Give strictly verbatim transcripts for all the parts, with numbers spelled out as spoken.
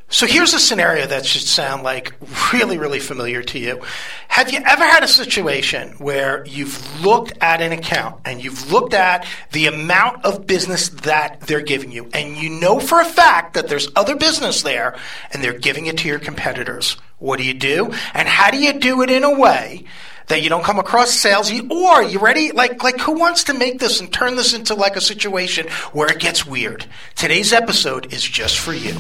So here's a scenario that should sound like really, really familiar to you. Have you ever had a situation where you've looked at an account and you've looked at the amount of business that they're giving you, and you know for a fact that there's other business there and they're giving it to your competitors? What do you do? And how do you do it in a way that you don't come across salesy, or you ready? Like, like who wants to make this and turn this into like a situation where it gets weird? Today's episode is just for you.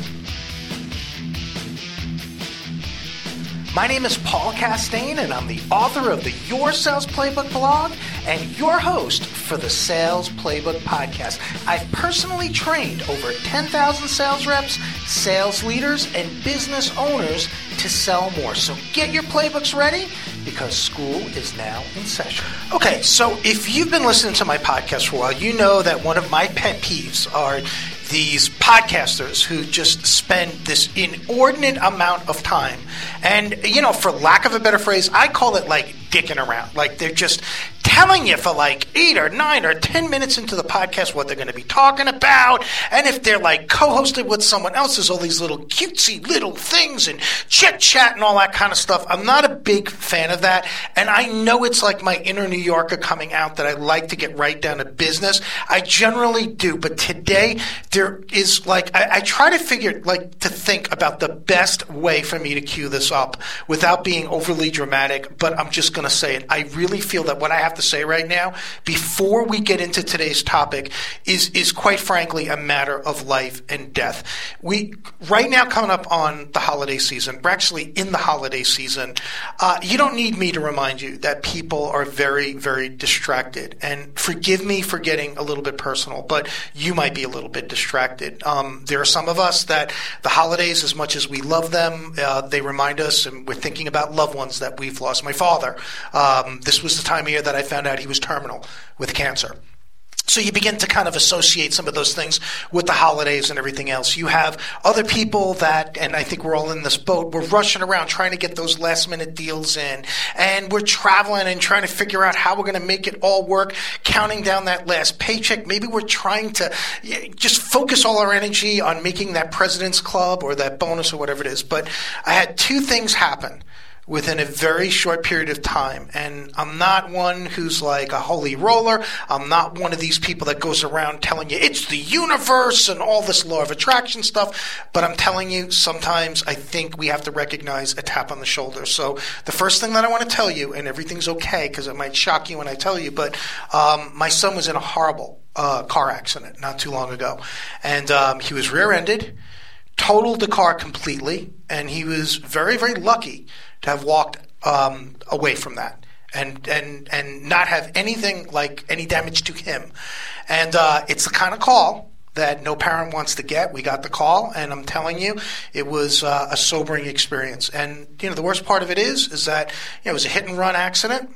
My name is Paul Castaigne, and I'm the author of the Your Sales Playbook blog and your host for the Sales Playbook podcast. I've personally trained over ten thousand sales reps, sales leaders, and business owners to sell more. So get your playbooks ready, because school is now in session. Okay, so if you've been listening to my podcast for a while, you know that one of my pet peeves are these podcasters who just spend this inordinate amount of time. And, you know, for lack of a better phrase, I call it like dicking around. Like they're just telling you for like eight or nine or ten minutes into the podcast what they're going to be talking about. And if they're like co-hosted with someone else, there's all these little cutesy little things and chit chat and all that kind of stuff. I'm not a big fan of that. And I know it's like my inner New Yorker coming out that I like to get right down to business. I generally do. But today there is like, I, I try to figure like to think about the best way for me to cue this up without being overly dramatic. But I'm just going to say it. I really feel that what I have to say right now, before we get into today's topic, is is quite frankly a matter of life and death. We right now coming up on the holiday season. We're actually in the holiday season. Uh, you don't need me to remind you that people are very, very distracted. And forgive me for getting a little bit personal, but you might be a little bit distracted. Um, there are some of us that the holidays, as much as we love them, uh, they remind us, and we're thinking about loved ones that we've lost. My father. Um, this was the time of year that I found out he was terminal with cancer. So you begin to kind of associate some of those things with the holidays and everything else. You have other people that, and I think we're all in this boat, we're rushing around trying to get those last minute deals in. And we're traveling and trying to figure out how we're going to make it all work, counting down that last paycheck. Maybe we're trying to just focus all our energy on making that President's Club or that bonus or whatever it is. But I had two things happen within a very short period of time. And I'm not one who's like a holy roller. I'm not one of these people that goes around telling you it's the universe and all this law of attraction stuff. But I'm telling you, sometimes I think we have to recognize a tap on the shoulder. So the first thing that I want to tell you, and everything's okay because it might shock you when I tell you, but um, my son was in a horrible uh, car accident not too long ago. And um, he was rear-ended, totaled the car completely, and he was very, very lucky to have walked um, away from that and, and and not have anything like any damage to him. And uh, it's the kind of call that no parent wants to get. We got the call, and I'm telling you, it was uh, a sobering experience. And you know, the worst part of it is, is that you know, it was a hit and run accident,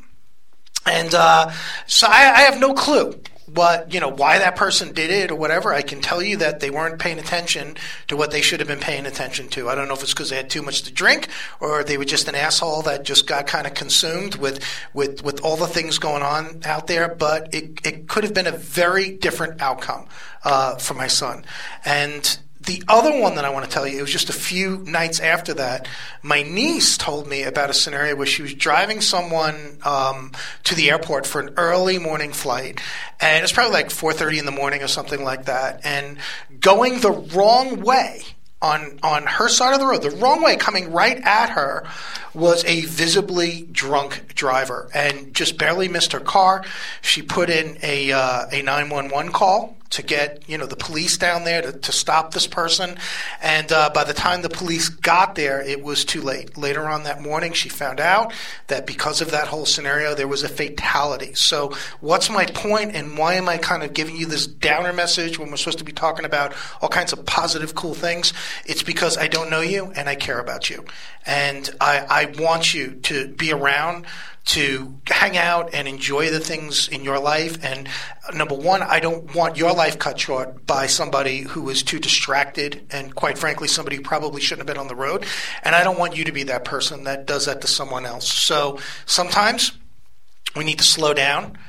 and uh, so I, I have no clue what, you know, why that person did it or whatever. I can tell you that they weren't paying attention to what they should have been paying attention to. I don't know if it's because they had too much to drink or they were just an asshole that just got kind of consumed with, with, with all the things going on out there. But it, it could have been a very different outcome uh, for my son. And the other one that I want to tell you, it was just a few nights after that, my niece told me about a scenario where she was driving someone um, to the airport for an early morning flight, and it was probably like four thirty in the morning or something like that, and going the wrong way on on her side of the road, the wrong way, coming right at her, was a visibly drunk driver and just barely missed her car. She put in a uh, a nine one one call to get, you know, the police down there to, to stop this person. And uh, by the time the police got there, it was too late. Later on that morning, she found out that because of that whole scenario, there was a fatality. So what's my point, and why am I kind of giving you this downer message when we're supposed to be talking about all kinds of positive, cool things? It's because I don't know you and I care about you. And I, I want you to be around to hang out and enjoy the things in your life. And number one, I don't want your life cut short by somebody who is too distracted and, quite frankly, somebody who probably shouldn't have been on the road. And I don't want you to be that person that does that to someone else. So sometimes we need to slow down.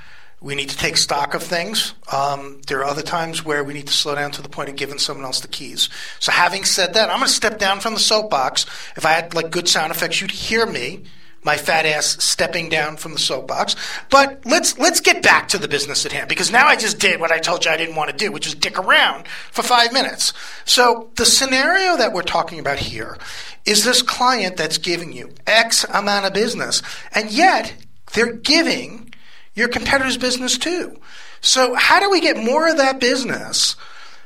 We need to take stock of things. Um, there are other times where we need to slow down to the point of giving someone else the keys. So having said that, I'm going to step down from the soapbox. If I had like good sound effects, you'd hear me, my fat ass, stepping down from the soapbox. But let's let's get back to the business at hand, because now I just did what I told you I didn't want to do, which is dick around for five minutes. So the scenario that we're talking about here is this client that's giving you X amount of business, and yet they're giving your competitor's business too. So how do we get more of that business,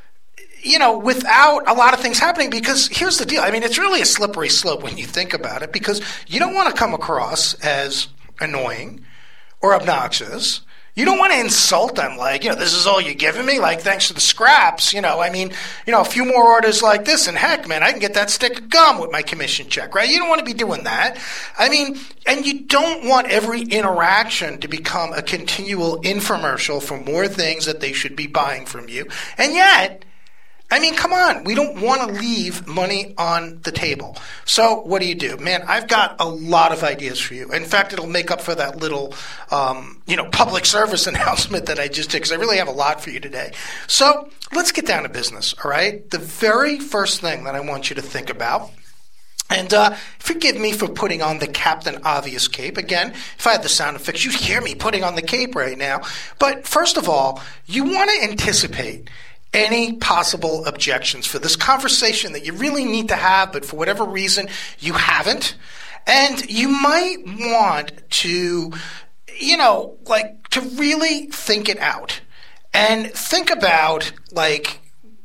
you know, without a lot of things happening? Because here's the deal. I mean, it's really a slippery slope when you think about it, because you don't want to come across as annoying or obnoxious. You don't want to insult them like, you know, this is all you're giving me? Like, thanks for the scraps. You know, I mean, you know, a few more orders like this, and heck, man, I can get that stick of gum with my commission check, right? You don't want to be doing that. I mean, and you don't want every interaction to become a continual infomercial for more things that they should be buying from you. And yet, I mean, come on. We don't want to leave money on the table. So what do you do? Man, I've got a lot of ideas for you. In fact, it'll make up for that little, um, you know, public service announcement that I just did, because I really have a lot for you today. So let's get down to business, all right? The very first thing that I want you to think about, and uh, forgive me for putting on the Captain Obvious cape. Again, if I had the sound effects, you'd hear me putting on the cape right now. But first of all, you want to anticipate any possible objections for this conversation that you really need to have, but for whatever reason you haven't. And you might want to, you know, like to really think it out and think about like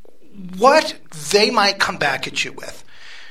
what they might come back at you with.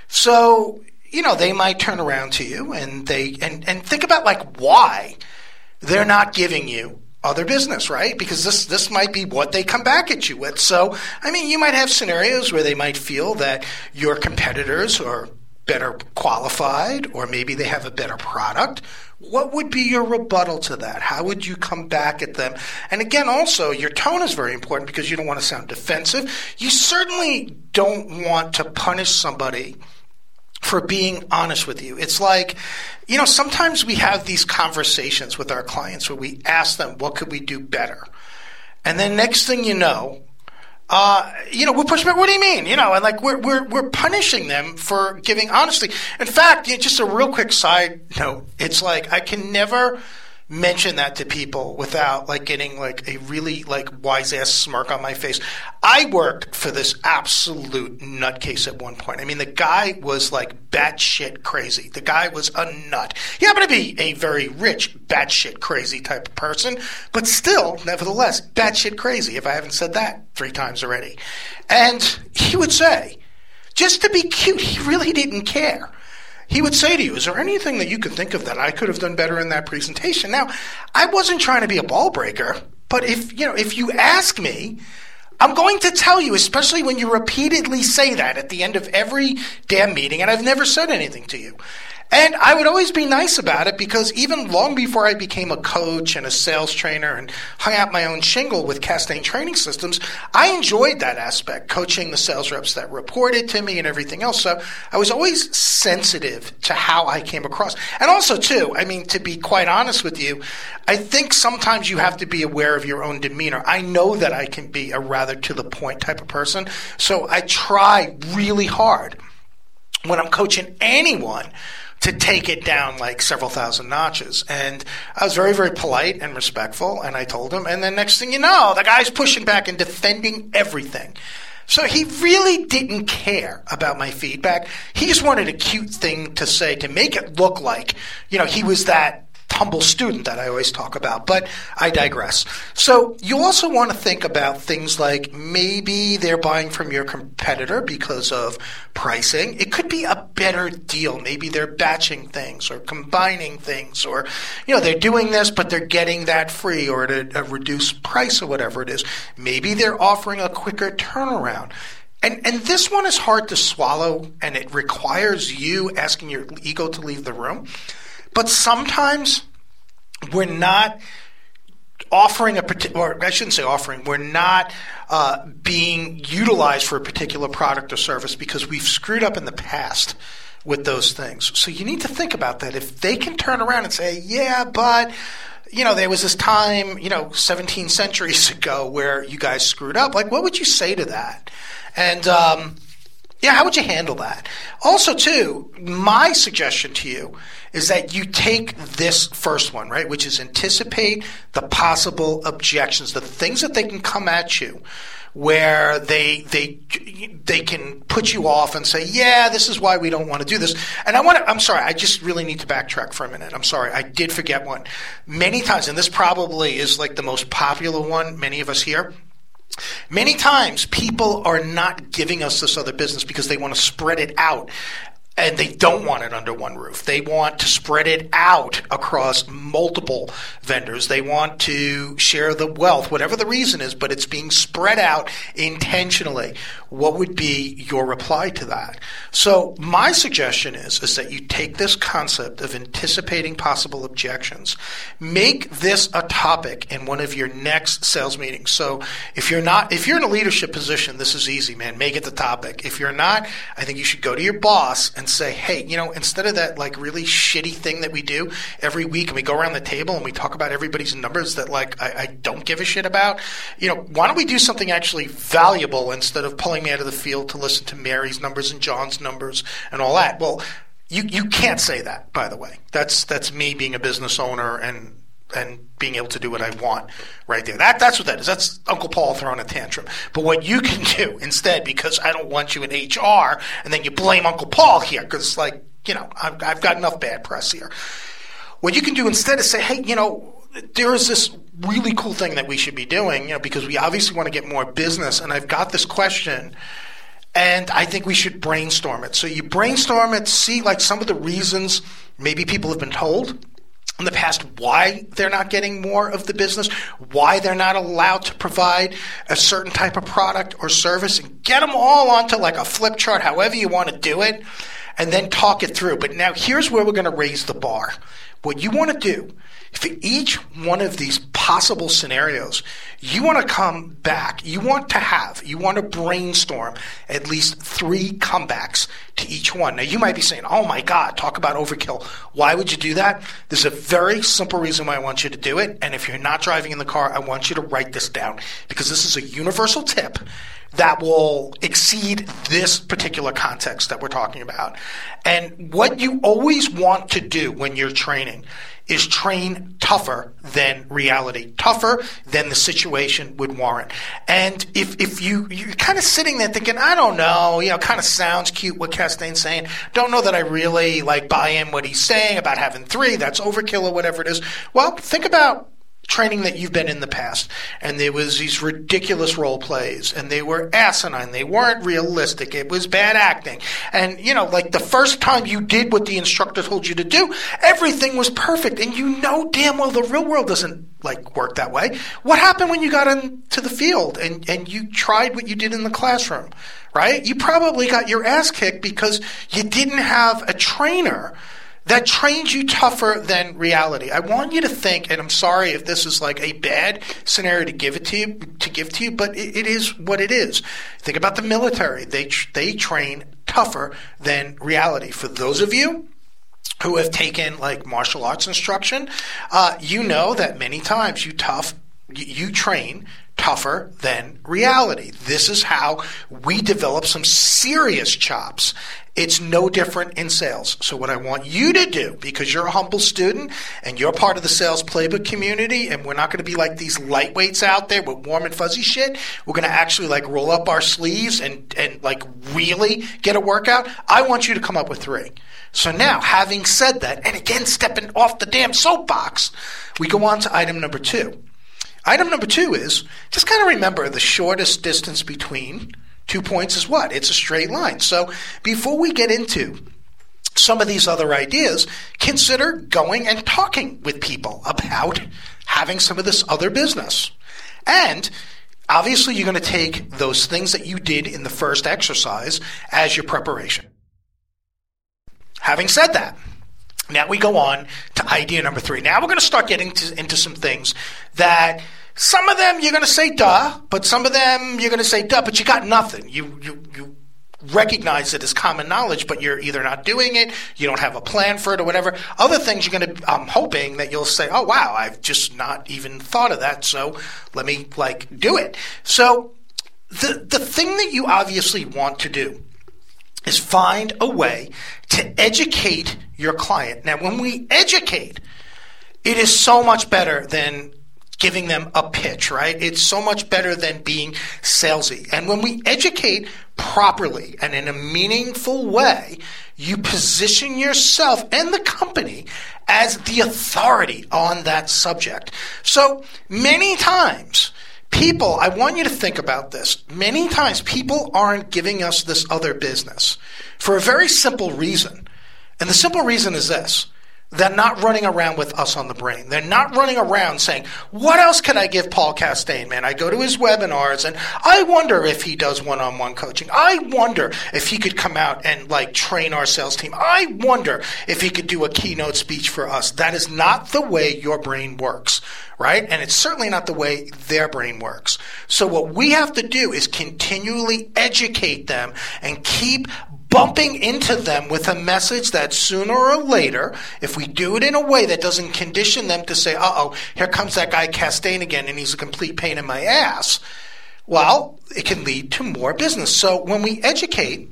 So, you know, they might turn around to you and they and, and think about like why they're not giving you other business, right? Because this this might be what they come back at you with. So, I mean, you might have scenarios where they might feel that your competitors are better qualified, or maybe they have a better product. What would be your rebuttal to that? How would you come back at them? And again, also, your tone is very important, because you don't want to sound defensive. You certainly don't want to punish somebody for being honest with you. It's like, you know, sometimes we have these conversations with our clients where we ask them, what could we do better? And then next thing you know, uh, you know, we're pushing back. What do you mean? You know, and like we're we're we're punishing them for giving honesty. In fact, you know, just a real quick side note, it's like I can never mention that to people without like getting like a really like wise ass smirk on my face. I worked for this absolute nutcase at one point. I mean, the guy was like batshit crazy. The guy was a nut. He happened to be a very rich batshit crazy type of person, but still, nevertheless, batshit crazy, if I haven't said that three times already. And he would say, just to be cute, he really didn't care. He would say to you, is there anything that you could think of that I could have done better in that presentation? Now, I wasn't trying to be a ball breaker, but if you know, if you ask me, I'm going to tell you, especially when you repeatedly say that at the end of every damn meeting, and I've never said anything to you. And I would always be nice about it, because even long before I became a coach and a sales trainer and hung out my own shingle with Castaigne Training Systems, I enjoyed that aspect, coaching the sales reps that reported to me and everything else. So I was always sensitive to how I came across. And also, too, I mean, to be quite honest with you, I think sometimes you have to be aware of your own demeanor. I know that I can be a rather to-the-point type of person, so I try really hard when I'm coaching anyone to take it down like several thousand notches. And I was very, very polite and respectful, and I told him, and then next thing you know, the guy's pushing back and defending everything. So he really didn't care about my feedback. He just wanted a cute thing to say to make it look like, you know, he was that humble student that I always talk about, but I digress. So you also want to think about things like maybe they're buying from your competitor because of pricing. It could be a better deal. Maybe they're batching things or combining things, or, you know, they're doing this, but they're getting that free or at a, a reduced price or whatever it is. Maybe they're offering a quicker turnaround. And and this one is hard to swallow, and it requires you asking your ego to leave the room. But sometimes we're not offering a particular, or I shouldn't say offering, we're not uh, being utilized for a particular product or service because we've screwed up in the past with those things. So you need to think about that. If they can turn around and say, yeah, but, you know, there was this time, you know, seventeen centuries ago where you guys screwed up. Like, what would you say to that? And, um, yeah, how would you handle that? Also, too, my suggestion to you is that you take this first one, right, which is anticipate the possible objections, the things that they can come at you where they they they can put you off and say, yeah, this is why we don't want to do this. And I want to, I'm sorry, I just really need to backtrack for a minute. I'm sorry, I did forget one. Many times, and this probably is like the most popular one, many of us here, many times people are not giving us this other business because they want to spread it out. And they don't want it under one roof. They want to spread it out across multiple vendors. They want to share the wealth, whatever the reason is, but it's being spread out intentionally. What would be your reply to that? So my suggestion is, is that you take this concept of anticipating possible objections, make this a topic in one of your next sales meetings. So if you're not, if you're in a leadership position, this is easy, man. Make it the topic. If you're not, I think you should go to your boss and say, hey, you know, instead of that like really shitty thing that we do every week and we go around the table and we talk about everybody's numbers that like I, I don't give a shit about, you know, why don't we do something actually valuable instead of pulling me out of the field to listen to Mary's numbers and John's numbers and all that? Well, you you can't say that, by the way. That's that's me being a business owner and and being able to do what I want right there. That That's what that is. That's Uncle Paul throwing a tantrum. But what you can do instead, because I don't want you in H R, and then you blame Uncle Paul here, because, like, you know, I've, I've got enough bad press here. What you can do instead is say, hey, you know, there is this really cool thing that we should be doing, you know, because we obviously want to get more business, and I've got this question, and I think we should brainstorm it. So you brainstorm it, see, like, some of the reasons maybe people have been told in the past why they're not getting more of the business, why they're not allowed to provide a certain type of product or service, and get them all onto like a flip chart, however you want to do it, and then talk it through. But now here's where we're going to raise the bar. What you want to do, for each one of these possible scenarios, you want to come back, you want to have, you want to brainstorm at least three comebacks to each one. Now, you might be saying, oh my God, talk about overkill. Why would you do that? There's a very simple reason why I want you to do it. And if you're not driving in the car, I want you to write this down, because this is a universal tip that will exceed this particular context that we're talking about. And what you always want to do when you're training is train tougher than reality, tougher than the situation would warrant. And if if you, you're kind of sitting there thinking, I don't know, you know, kind of sounds cute what Castaigne's saying, don't know that I really like buy in what he's saying about having three, that's overkill or whatever it is. Well, think about training that you've been in the past, and there was these ridiculous role plays, and they were asinine, they weren't realistic, it was bad acting, and you know, like the first time you did what the instructor told you to do, everything was perfect, and you know damn well the real world doesn't like work that way. What happened when you got into the field and and you tried what you did in the classroom, right? You probably got your ass kicked because you didn't have a trainer that trains you tougher than reality. I want you to think, and I'm sorry if this is like a bad scenario to give it to you, to give to you, but it, it is what it is. Think about the military. They they train tougher than reality. For those of you who have taken like martial arts instruction, uh, you know that many times you tough you, you train tougher than reality. This is how we develop some serious chops. It's no different in sales. So what I want you to do, because you're a humble student and you're part of the Sales Playbook community, and we're not going to be like these lightweights out there with warm and fuzzy shit. We're going to actually like roll up our sleeves and, and like really get a workout. I want you to come up with three. So now, having said that, and again, stepping off the damn soapbox, we go on to item number two. Item number two is just kind of remember the shortest distance between two points is what? It's a straight line. So before we get into some of these other ideas, consider going and talking with people about having some of this other business. And obviously you're going to take those things that you did in the first exercise as your preparation. Having said that, now we go on to idea number three. Now we're going to start getting to, into some things that some of them you're going to say duh, but some of them you're going to say duh, but you got nothing. You you you recognize it as common knowledge, but you're either not doing it, you don't have a plan for it or whatever. Other things you're going to, I'm hoping that you'll say, oh, wow, I've just not even thought of that, so let me, like, do it. So the the thing that you obviously want to do is find a way to educate your client. Now, when we educate, it is so much better than giving them a pitch, right? It's so much better than being salesy. And when we educate properly and in a meaningful way, you position yourself and the company as the authority on that subject. So many times, people, I want you to think about this. Many times people aren't giving us this other business for a very simple reason. And the simple reason is this. They're not running around with us on the brain. They're not running around saying, what else can I give Paul Castaigne, man? I go to his webinars and I wonder if he does one-on-one coaching. I wonder if he could come out and like train our sales team. I wonder if he could do a keynote speech for us. That is not the way your brain works, right? And it's certainly not the way their brain works. So what we have to do is continually educate them and keep bumping into them with a message that sooner or later, if we do it in a way that doesn't condition them to say, uh-oh, here comes that guy Castaigne again and he's a complete pain in my ass, well, it can lead to more business. So when we educate,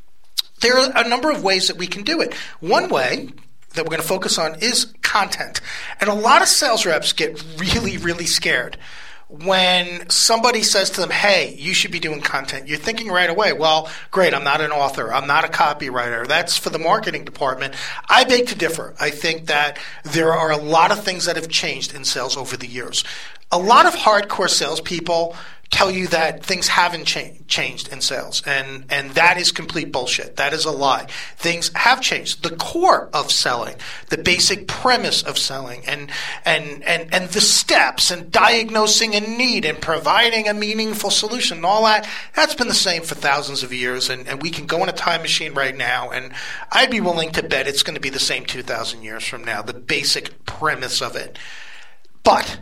there are a number of ways that we can do it. One way that we're going to focus on is content. And a lot of sales reps get really, really scared when somebody says to them, hey, you should be doing content. You're thinking right away, well, great, I'm not an author. I'm not a copywriter. That's for the marketing department. I beg to differ. I think that there are a lot of things that have changed in sales over the years. A lot of hardcore salespeople tell you that things haven't cha- changed in sales, and and that is complete bullshit. That is a lie. Things have changed. The core of selling, the basic premise of selling, and and and and the steps and diagnosing a need and providing a meaningful solution and all that, that's been the same for thousands of years, and, and we can go in a time machine right now, and I'd be willing to bet it's going to be the same two thousand years from now, the basic premise of it. But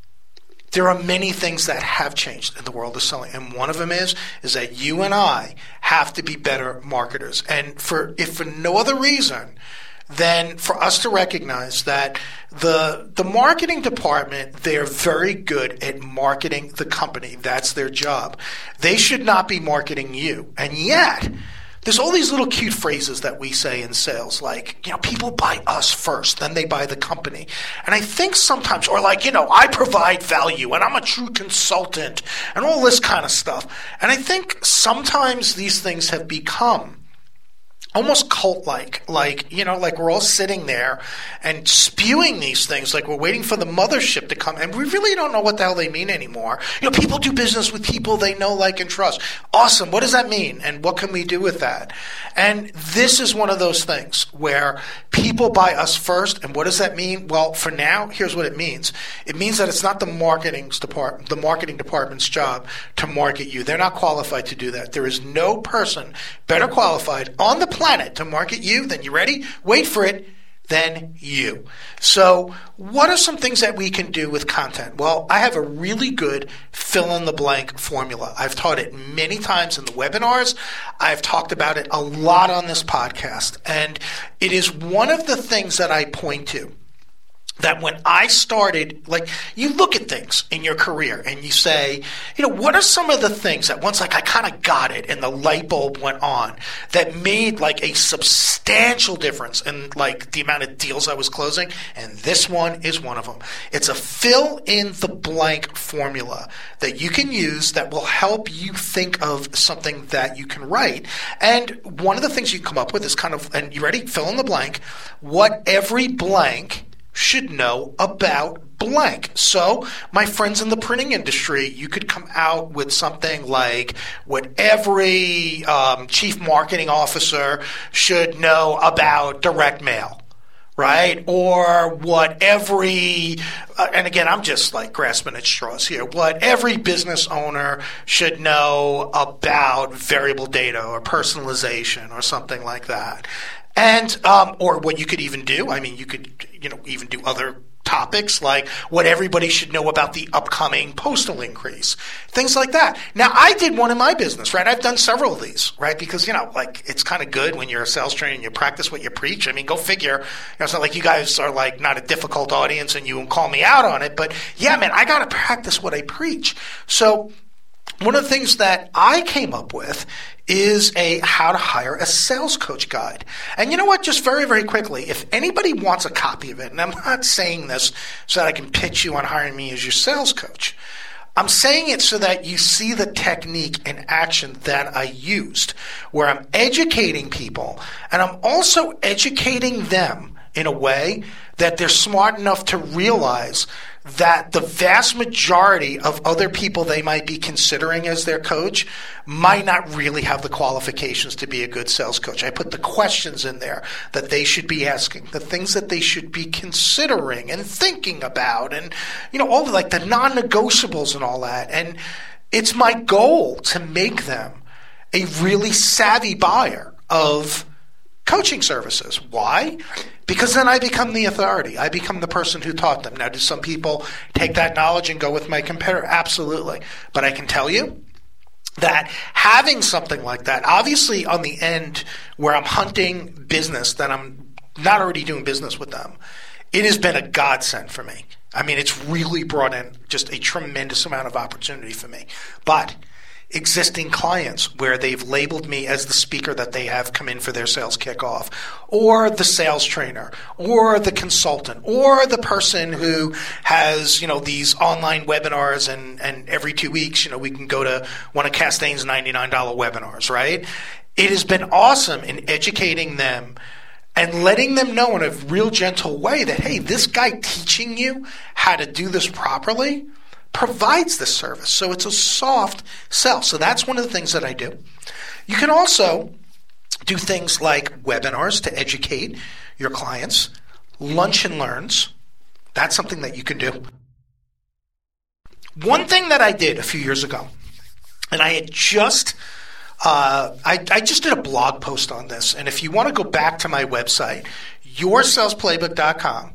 there are many things that have changed in the world of selling, and one of them is is that you and I have to be better marketers. And for if for no other reason than for us to recognize that the the marketing department, they're very good at marketing the company. That's their job. They should not be marketing you. And yet, there's all these little cute phrases that we say in sales, like, you know, people buy us first, then they buy the company. And I think sometimes, or like, you know, I provide value and I'm a true consultant and all this kind of stuff. And I think sometimes these things have become almost cult-like, like, you know, like we're all sitting there and spewing these things like we're waiting for the mothership to come, and we really don't know what the hell they mean anymore. You know, people do business with people they know, like, and trust. Awesome. What does that mean? And what can we do with that? And this is one of those things where people buy us first, and what does that mean? Well, for now, here's what it means. It means that it's not the marketing's department, the marketing department's job to market you. They're not qualified to do that. There is no person better qualified on the planet planet to market you, then you ready? Wait for it, then you. So what are some things that we can do with content? Well, I have a really good fill-in-the-blank formula. I've taught it many times in the webinars. I've talked about it a lot on this podcast. And it is one of the things that I point to. That when I started, like, you look at things in your career and you say, you know, what are some of the things that once, like, I kind of got it and the light bulb went on that made, like, a substantial difference in, like, the amount of deals I was closing? And this one is one of them. It's a fill-in-the-blank formula that you can use that will help you think of something that you can write. And one of the things you come up with is kind of, and you ready? Fill in the blank. What every blank should know about blank. So, my friends in the printing industry, you could come out with something like what every um, chief marketing officer should know about direct mail, right? Or what every, uh, and again, I'm just like grasping at straws here, what every business owner should know about variable data or personalization or something like that. And, um, or what you could even do, I mean, you could, you know, even do other topics like what everybody should know about the upcoming postal increase, things like that. Now, I did one in my business, right? I've done several of these, right? Because, you know, like it's kind of good when you're a sales trainer and you practice what you preach. I mean, go figure. You know, it's not like you guys are like not a difficult audience and you can call me out on it. But yeah, man, I got to practice what I preach. So one of the things that I came up with is a how to hire a sales coach guide. And you know what? Just very, very quickly, if anybody wants a copy of it, and I'm not saying this so that I can pitch you on hiring me as your sales coach. I'm saying it so that you see the technique and action that I used, where I'm educating people and I'm also educating them in a way that they're smart enough to realize that the vast majority of other people they might be considering as their coach might not really have the qualifications to be a good sales coach. I put the questions in there that they should be asking, the things that they should be considering and thinking about, and, you know, all the, like the non-negotiables and all that. And it's my goal to make them a really savvy buyer of coaching services. Why? Because then I become the authority. I become the person who taught them. Now, do some people take that knowledge and go with my competitor? Absolutely. But I can tell you that having something like that, obviously on the end where I'm hunting business that I'm not already doing business with them, it has been a godsend for me. I mean, it's really brought in just a tremendous amount of opportunity for me. But existing clients where they've labeled me as the speaker that they have come in for their sales kickoff, or the sales trainer, or the consultant, or the person who has, you know, these online webinars, and, and every two weeks, you know, we can go to one of Castaigne's ninety-nine dollars webinars, right? It has been awesome in educating them and letting them know in a real gentle way that, hey, this guy teaching you how to do this properly provides the service. So it's a soft sell. So that's one of the things that I do. You can also do things like webinars to educate your clients, lunch and learns. That's something that you can do. One thing that I did a few years ago, and I had just uh, I, I just did a blog post on this. And if you want to go back to my website, your sales playbook dot com,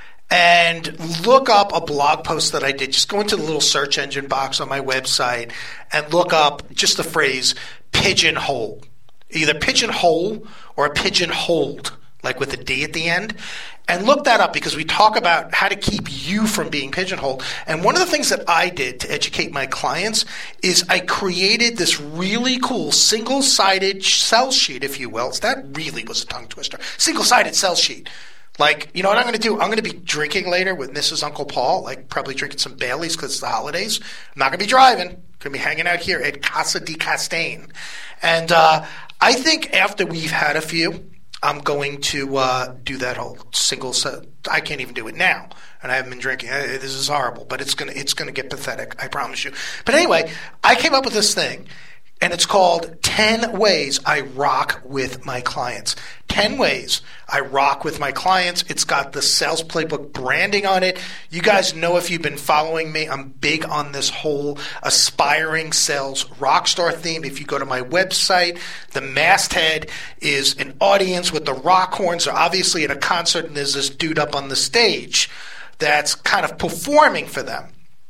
and look up a blog post that I did. Just go into the little search engine box on my website and look up just the phrase pigeonhole. Either pigeonhole or a pigeonholed, like with a D at the end. And look that up because we talk about how to keep you from being pigeonholed. And one of the things that I did to educate my clients is I created this really cool single-sided sales sheet, if you will. That really was a tongue twister. Single-sided sales sheet. Like, you know what I'm going to do? I'm going to be drinking later with Missus Uncle Paul, like probably drinking some Baileys because it's the holidays. I'm not going to be driving. I'm going to be hanging out here at Casa di Castaigne. And uh, I think after we've had a few, I'm going to uh, do that whole single set. I can't even do it now, and I haven't been drinking. This is horrible, but it's going to it's going to get pathetic, I promise you. But anyway, I came up with this thing, and it's called ten ways I Rock with My Clients. ten ways I rock with my clients. It's got the Sales Playbook branding on it. You guys know if you've been following me, I'm big on this whole aspiring sales rock star theme. If you go to my website, the masthead is an audience with the rock horns. They're obviously at a concert, and there's this dude up on the stage that's kind of performing for them.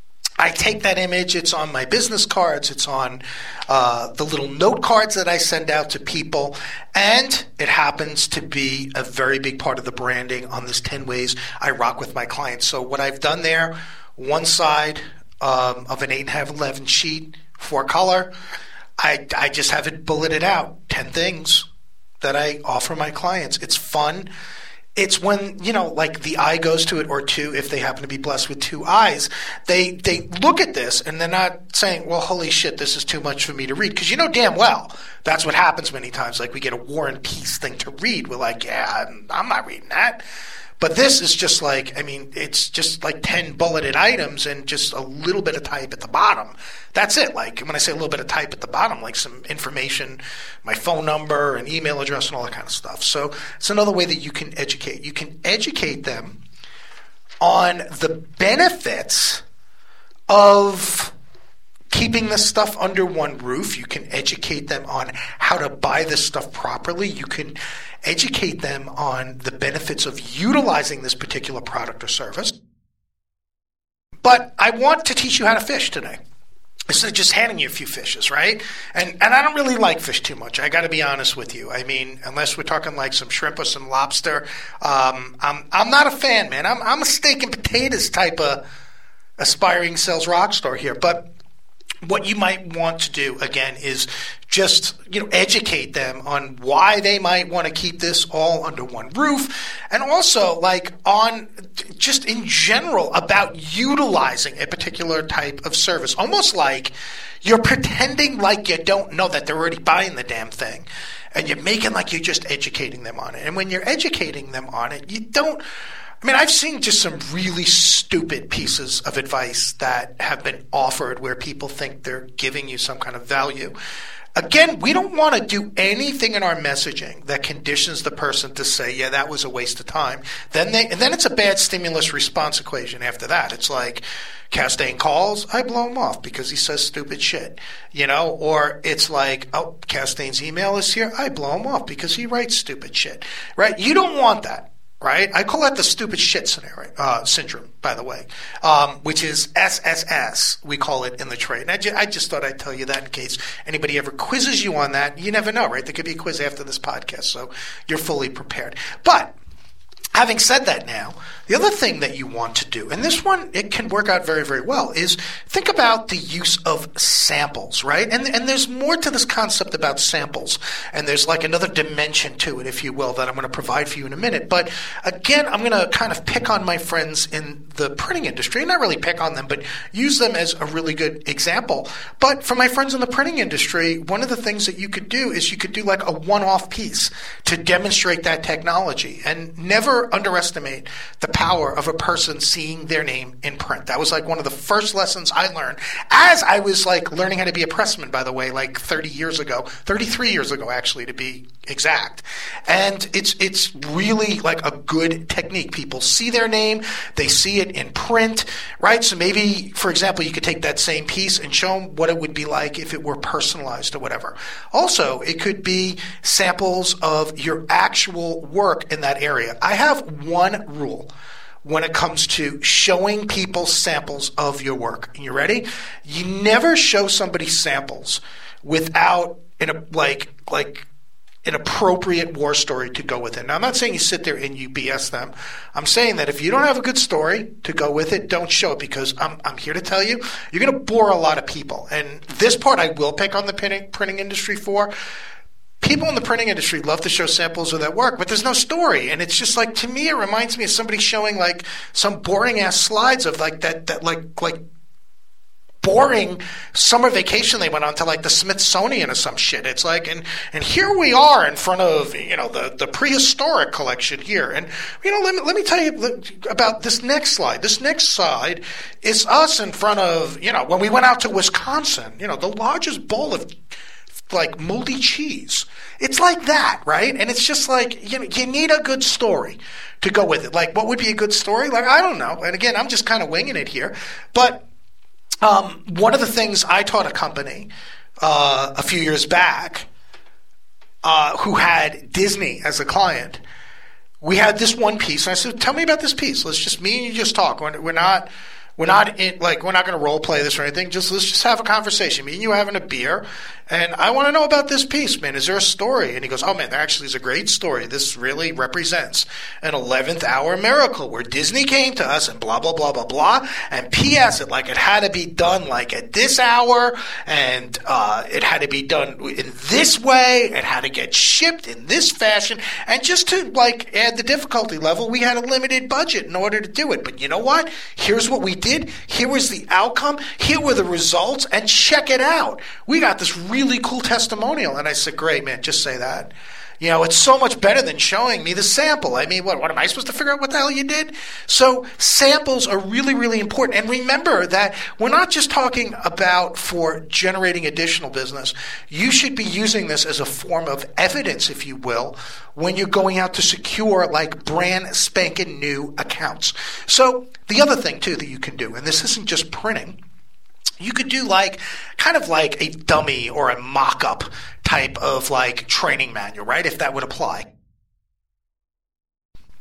I take that image, it's on my business cards, it's on uh, the little note cards that I send out to people, and it happens to be a very big part of the branding on this ten ways I rock with my clients. So what I've done there, one side um, of an eight and a half eleven sheet, four color, I, I just have it bulleted out, ten things that I offer my clients. It's fun. It's when, you know, like the eye goes to it, or two, if they happen to be blessed with two eyes, they they look at this and they're not saying, well, holy shit, this is too much for me to read. Because you know damn well that's what happens many times. Like we get a War and Peace thing to read. We're like, yeah, I'm not reading that. But this is just like, I mean, it's just like ten bulleted items and just a little bit of type at the bottom. That's it. Like when I say a little bit of type at the bottom, like some information, my phone number and email address and all that kind of stuff. So it's another way that you can educate. You can educate them on the benefits of keeping this stuff under one roof. You can educate them on how to buy this stuff properly. You can educate them on the benefits of utilizing this particular product or service. But I want to teach you how to fish today. Instead of just handing you a few fishes, right? And and I don't really like fish too much. I got to be honest with you. I mean, unless we're talking like some shrimp or some lobster, um, I'm I'm not a fan, man. I'm I'm a steak and potatoes type of aspiring sales rock star here. But what you might want to do, again, is just, you know, educate them on why they might want to keep this all under one roof, and also like on just in general about utilizing a particular type of service, almost like you're pretending like you don't know that they're already buying the damn thing, and you're making like you're just educating them on it. And when you're educating them on it, you don't I mean, I've seen just some really stupid pieces of advice that have been offered where people think they're giving you some kind of value. Again, we don't want to do anything in our messaging that conditions the person to say, yeah, that was a waste of time. Then they, and then it's a bad stimulus response equation after that. It's like, Castaigne calls, I blow him off because he says stupid shit, you know, or it's like, oh, Castaigne's email is here, I blow him off because he writes stupid shit, right? You don't want that. Right? I call that the stupid shit scenario, uh, syndrome, by the way, um, which is S S S, we call it in the trade. And I, ju- I just thought I'd tell you that in case anybody ever quizzes you on that. You never know, right? There could be a quiz after this podcast, so you're fully prepared. But having said that now, the other thing that you want to do, and this one, it can work out very, very well, is think about the use of samples, right? And and there's more to this concept about samples, and there's like another dimension to it, if you will, that I'm going to provide for you in a minute. But again, I'm going to kind of pick on my friends in the printing industry, not really pick on them, but use them as a really good example. But for my friends in the printing industry, one of the things that you could do is you could do like a one-off piece to demonstrate that technology, and never underestimate the power of a person seeing their name in print. That was like one of the first lessons I learned as I was like learning how to be a pressman, by the way, like thirty years ago, thirty-three years ago, actually, to be exact. And it's it's really like a good technique. People see their name, they see it in print, right? So maybe, for example, you could take that same piece and show them what it would be like if it were personalized or whatever. Also, it could be samples of your actual work in that area. I have one rule when it comes to showing people samples of your work. And you ready? You never show somebody samples without an, like like an appropriate war story to go with it. Now, I'm not saying you sit there and you B S them. I'm saying that if you don't have a good story to go with it, don't show it, because I'm I'm here to tell you, you're going to bore a lot of people. And this part I will pick on the printing, printing industry for. People in the printing industry love to show samples of their work, but there's no story. And it's just like, to me, it reminds me of somebody showing like some boring ass slides of like that, that like, like boring summer vacation they went on to like the Smithsonian or some shit. It's like, and, and here we are in front of, you know, the, the prehistoric collection here. And, you know, let me, let me tell you about this next slide. This next slide is us in front of, you know, when we went out to Wisconsin, you know, the largest bowl of like moldy cheese. It's like that, right? And it's just like, you know, you need a good story to go with it. Like, what would be a good story? Like, I don't know. And again, I'm just kind of winging it here. But um, one of the things I taught a company uh, a few years back uh, who had Disney as a client, we had this one piece. And I said, tell me about this piece. Let's just, me and you just talk. We're, we're not... We're not in, like, we're not going to role play this or anything. Just let's just have a conversation. Me and you having a beer, and I want to know about this piece, man. Is there a story? And he goes, oh man, there actually is a great story. This really represents an eleventh hour miracle where Disney came to us and blah blah blah blah blah. And P S it like it had to be done like at this hour, and uh, it had to be done in this way. It had to get shipped in this fashion. And just to like add the difficulty level, we had a limited budget in order to do it. But you know what? Here's what we did. Did. Here was the outcome. Here were the results. And check it out. We got this really cool testimonial. And I said, great, man, just say that. You know, it's so much better than showing me the sample. I mean, what, what am I supposed to figure out what the hell you did? So samples are really, really important. And remember that we're not just talking about for generating additional business. You should be using this as a form of evidence, if you will, when you're going out to secure like brand spanking new accounts. So the other thing too that you can do, and this isn't just printing, you could do like kind of like a dummy or a mock-up type of like training manual, right? If that would apply.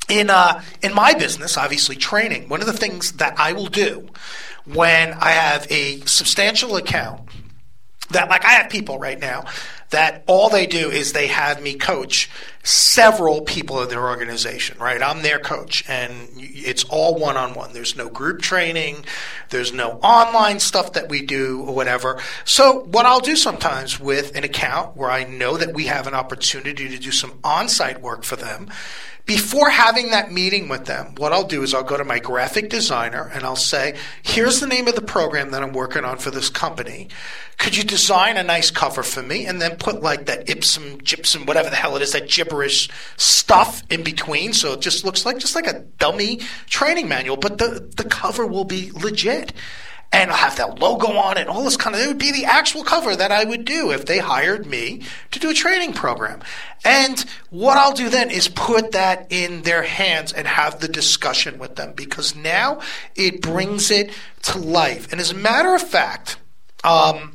in uh, in my business, obviously training, one of the things that I will do when I have a substantial account that, like I have people right now that all they do is they have me coach several people in their organization, right? I'm their coach, and it's all one-on-one. There's no group training. There's no online stuff that we do or whatever. So what I'll do sometimes with an account where I know that we have an opportunity to do some on-site work for them, before having that meeting with them, what I'll do is I'll go to my graphic designer and I'll say, here's the name of the program that I'm working on for this company. Could you design a nice cover for me and then put like that Ipsum, gypsum, whatever the hell it is, that gibberish stuff in between, so it just looks like just like a dummy training manual, but the, the cover will be legit. And I'll have that logo on it, all this kind of, it would be the actual cover that I would do if they hired me to do a training program. And what I'll do then is put that in their hands and have the discussion with them, because now it brings it to life. And as a matter of fact, um,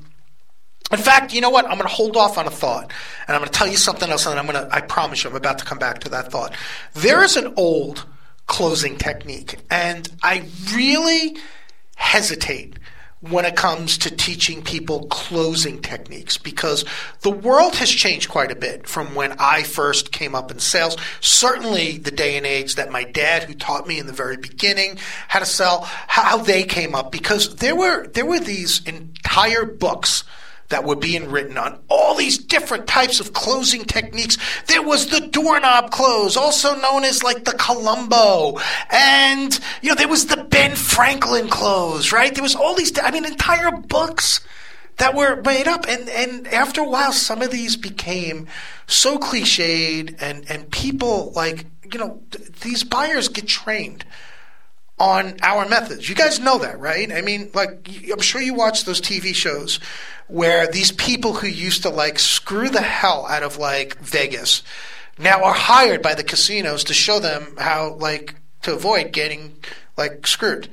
in fact, you know what? I'm going to hold off on a thought, and I'm going to tell you something else, and I'm going to, I promise you, I'm about to come back to that thought. There is an old closing technique, and I really hesitate when it comes to teaching people closing techniques, because the world has changed quite a bit from when I first came up in sales. Certainly the day and age that my dad, who taught me in the very beginning how to sell, how they came up, because there were there were these entire books that were being written on all these different types of closing techniques. There was the doorknob close, also known as like the Columbo. And, you know, there was the Ben Franklin close, right? There was all these, I mean, entire books that were made up. And, and after a while, some of these became so cliched, and, and people like, you know, th- these buyers get trained on our methods. You guys know that, right? I mean, like, I'm sure you watch those T V shows where these people who used to like screw the hell out of like Vegas now are hired by the casinos to show them how like to avoid getting like screwed.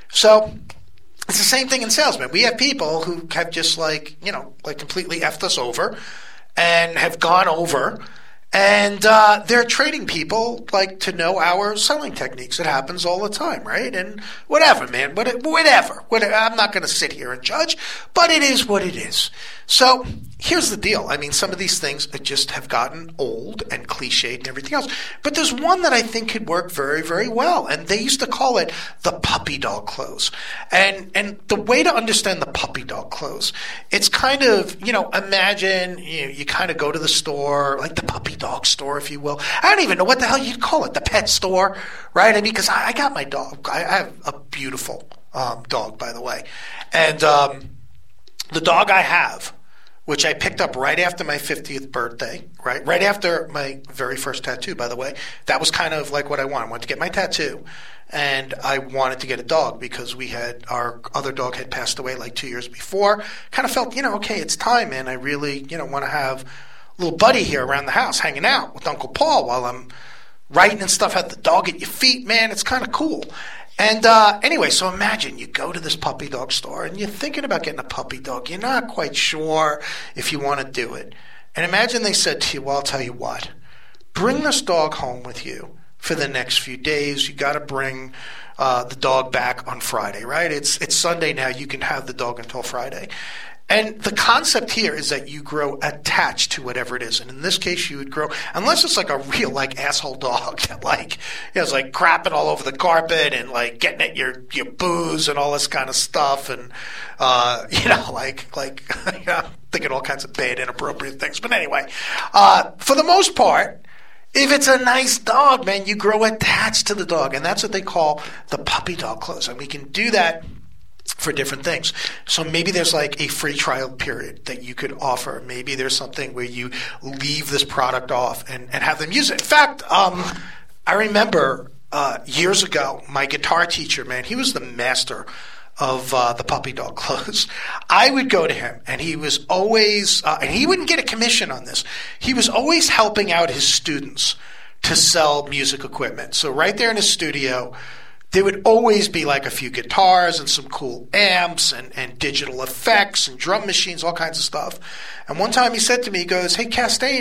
So it's the same thing in salesmen. We have people who have just like, you know, like completely effed us over and have gone over. And uh, they're training people like to know our selling techniques. It happens all the time, right? And whatever, man, whatever. whatever. I'm not going to sit here and judge, but it is what it is. So here's the deal. I mean, some of these things just have gotten old and cliched and everything else. But there's one that I think could work very, very well. And they used to call it the puppy dog close. And and the way to understand the puppy dog close, it's kind of, you know, imagine you, know, you kind of go to the store, like the puppy dog store, if you will. I don't even know what the hell you'd call it, the pet store, right? I mean, because I, I got my dog. I, I have a beautiful um, dog, by the way. And um, the dog I have, which I picked up right after my fiftieth birthday, right? Right after my very first tattoo, by the way. That was kind of like what I wanted. I wanted to get my tattoo, and I wanted to get a dog because we had, our other dog had passed away like two years before. Kind of felt, you know, okay, it's time, man. I really, you know, want to have a little buddy here around the house hanging out with Uncle Paul while I'm writing and stuff. Have the dog at your feet, man. It's kind of cool. And uh, anyway, so imagine you go to this puppy dog store and you're thinking about getting a puppy dog. You're not quite sure if you want to do it. And imagine they said to you, well, I'll tell you what. Bring this dog home with you for the next few days. You got to bring uh, the dog back on Friday, right? It's it's Sunday now. You can have the dog until Friday. And the concept here is that you grow attached to whatever it is. And in this case, you would grow, unless it's like a real like asshole dog that like, you know, it's like crapping all over the carpet and like getting at your, your booze and all this kind of stuff. And, uh, you know, like, like, you know, thinking all kinds of bad, inappropriate things. But anyway, uh, for the most part, if it's a nice dog, man, you grow attached to the dog. And that's what they call the puppy dog close. And we can do that for different things. So maybe there's like a free trial period that you could offer. Maybe there's something where you leave this product off and, and have them use it. In fact, um, I remember uh, years ago, my guitar teacher, man, he was the master of uh, the puppy dog close. I would go to him, and he was always, uh, and he wouldn't get a commission on this. He was always helping out his students to sell music equipment. So right there in his studio, there would always be like a few guitars and some cool amps and, and digital effects and drum machines, all kinds of stuff. And one time he said to me, he goes, hey, Castaigne,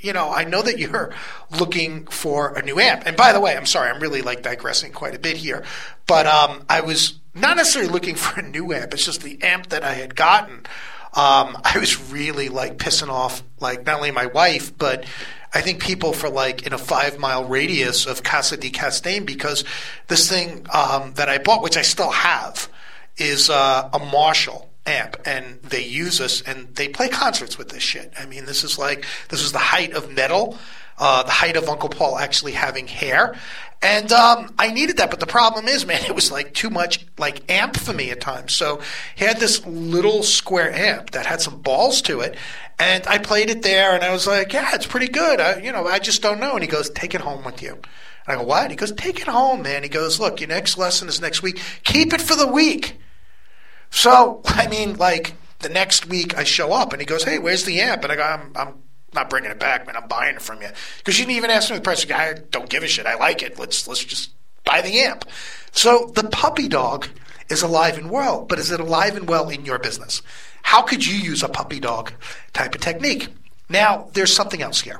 you know, I know that you're looking for a new amp. And by the way, I'm sorry, I'm really like digressing quite a bit here. But um, I was not necessarily looking for a new amp. It's just the amp that I had gotten. Um, I was really like pissing off like not only my wife, but I think people for like in a five mile radius of Casa de Castaigne, because this thing um, that I bought, which I still have, is uh, a Marshall amp, and they use this and they play concerts with this shit. I mean, this is like this is the height of metal, uh, the height of Uncle Paul actually having hair, and um, I needed that. But the problem is, man, it was like too much like amp for me at times. So he had this little square amp that had some balls to it, and I played it there, and I was like, yeah, it's pretty good. I, you know, I just don't know. And he goes, take it home with you. And I go, what? He goes, take it home, man. He goes, look, your next lesson is next week. Keep it for the week. So, I mean, like, the next week I show up, and he goes, hey, where's the amp? And I go, I'm, I'm not bringing it back, man. I'm buying it from you. Because you didn't even ask me the price. I don't give a shit. I like it. Let's let's just buy the amp. So the puppy dog is alive and well, but is it alive and well in your business? How could you use a puppy dog type of technique? Now, there's something else here.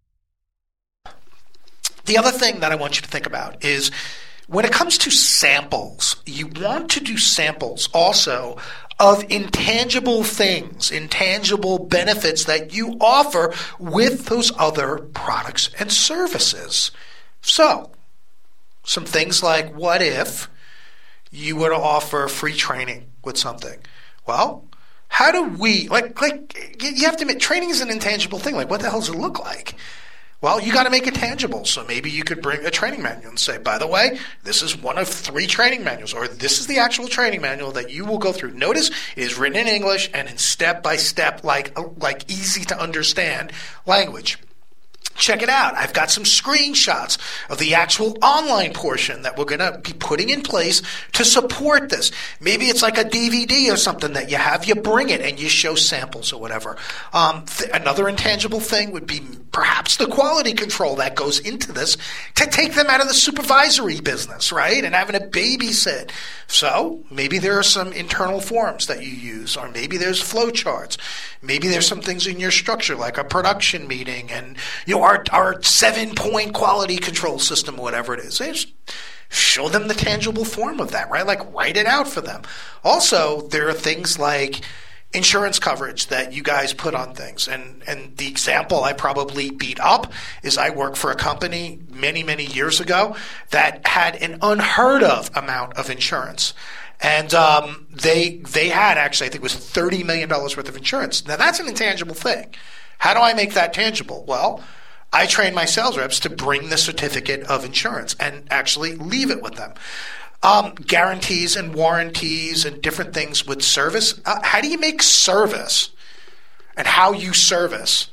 The other thing that I want you to think about is when it comes to samples, you want to do samples also of intangible things, intangible benefits that you offer with those other products and services. So, some things like, what if you were to offer free training with something? Well, how do we, like, like you have to admit, training is an intangible thing. Like, what the hell does it look like? Well, you got to make it tangible. So maybe you could bring a training manual and say, by the way, this is one of three training manuals, or this is the actual training manual that you will go through. Notice it is written in English and in step-by-step, like, like easy to understand language. Check it out. I've got some screenshots of the actual online portion that we're going to be putting in place to support this. Maybe it's like a D V D or something that you have. You bring it and you show samples or whatever. Um, th- another intangible thing would be perhaps the quality control that goes into this to take them out of the supervisory business, right? And having a babysit. So maybe there are some internal forms that you use, or maybe there's flow charts. Maybe there's some things in your structure like a production meeting and, you know, our, our seven-point quality control system or whatever it is. They just show them the tangible form of that, right? Like write it out for them. Also, there are things like insurance coverage that you guys put on things. And, and the example I probably beat up is I worked for a company many, many years ago that had an unheard of amount of insurance. And um, they they had actually, I think it was thirty million dollars worth of insurance. Now, that's an intangible thing. How do I make that tangible? Well, I train my sales reps to bring the certificate of insurance and actually leave it with them. Um, guarantees and warranties and different things with service. Uh, how do you make service and how you service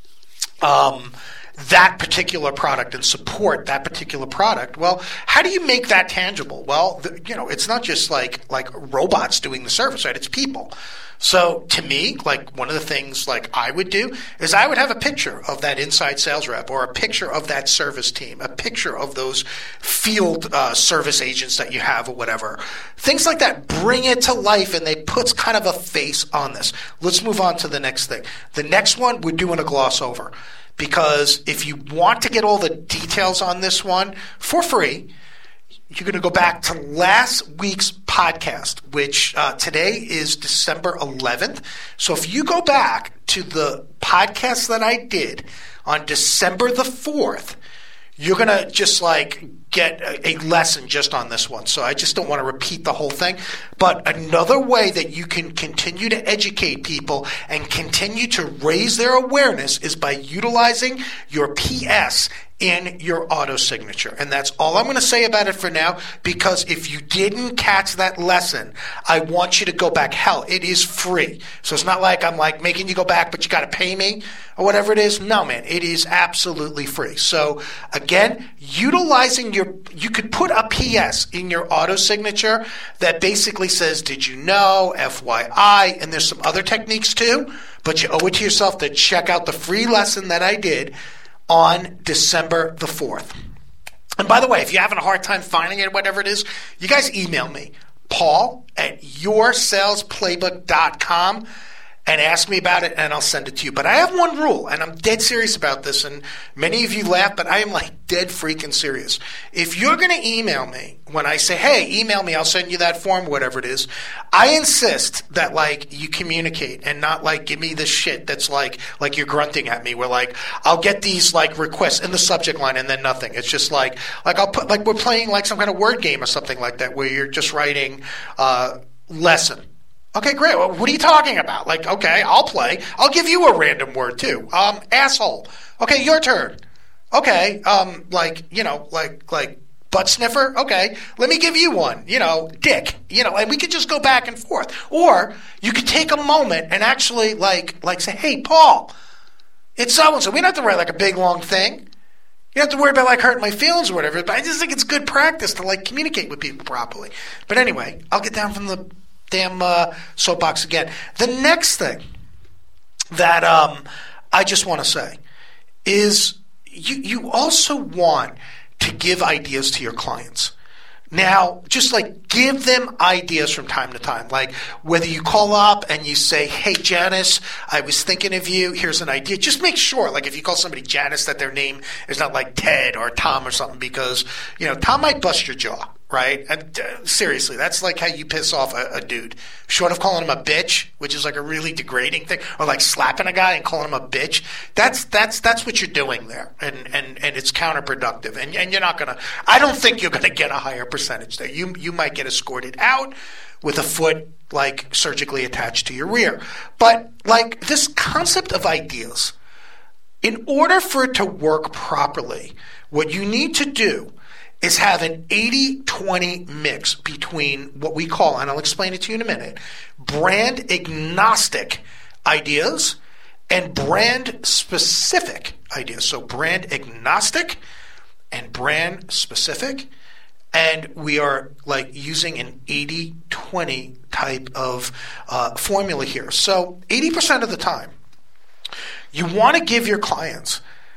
um, that particular product and support that particular product? Well, how do you make that tangible? Well, the, you know, it's not just like like robots doing the service, right? It's people. So to me, like one of the things like I would do is I would have a picture of that inside sales rep or a picture of that service team, a picture of those field uh, service agents that you have or whatever. Things like that. Bring it to life, and they put kind of a face on this. Let's move on to the next thing. The next one we're doing a gloss over, because if you want to get all the details on this one for free, you're going to go back to last week's podcast, which uh, today is December eleventh. So if you go back to the podcast that I did on December the fourth, you're going to just like get a, a lesson just on this one. So I just don't want to repeat the whole thing. But another way that you can continue to educate people and continue to raise their awareness is by utilizing your P S in your auto signature. And that's all I'm going to say about it for now, because if you didn't catch that lesson, I want you to go back. Hell, it is free. So it's not like I'm like making you go back, but you got to pay me or whatever it is. No, man, it is absolutely free. So again, utilizing your, you could put a P S in your auto signature that basically says, did you know, F Y I, and there's some other techniques too, but you owe it to yourself to check out the free lesson that I did on December the fourth. And by the way, if you're having a hard time finding it, whatever it is, you guys email me, Paul at your sales playbook dot com. and ask me about it, and I'll send it to you. But I have one rule, and I'm dead serious about this, and many of you laugh, but I am like dead freaking serious. If you're going to email me when I say, hey, email me, I'll send you that form, whatever it is, I insist that like you communicate and not like give me this shit that's like like you're grunting at me. Where like I'll get these like requests in the subject line and then nothing. It's just like like I'll put like we're playing like some kind of word game or something like that where you're just writing uh, lesson. Okay, great. Well, what are you talking about? Like, okay, I'll play. I'll give you a random word too. Um, asshole. Okay, your turn. Okay, um, like, you know, like, like butt sniffer. Okay, let me give you one. You know, dick. You know, and we could just go back and forth. Or you could take a moment and actually, like, like say, hey, Paul, it's so and so. We don't have to write like a big long thing. You don't have to worry about like hurting my feelings or whatever. But I just think it's good practice to like communicate with people properly. But anyway, I'll get down from the damn uh, soapbox again. The next thing that um, I just want to say is you you also want to give ideas to your clients. Now, just like give them ideas from time to time. Like whether you call up and you say, hey, Janice, I was thinking of you. Here's an idea. Just make sure, like if you call somebody Janice, that their name is not like Ted or Tom or something because, you know, Tom might bust your jaw. Right? And uh, seriously, that's like how you piss off a, a dude. Short of calling him a bitch, which is like a really degrading thing, or like slapping a guy and calling him a bitch. That's that's that's what you're doing there, and and, and it's counterproductive. And and you're not gonna. I don't think you're gonna get a higher percentage there. You you might get escorted out with a foot like surgically attached to your rear. But like this concept of ideas, in order for it to work properly, what you need to do is have an eighty twenty mix between what we call, and I'll explain it to you in a minute, brand agnostic ideas and brand specific ideas. So brand agnostic and brand specific, and we are like using an eighty twenty type of uh, formula here. So eighty percent of the time, you want to give your clients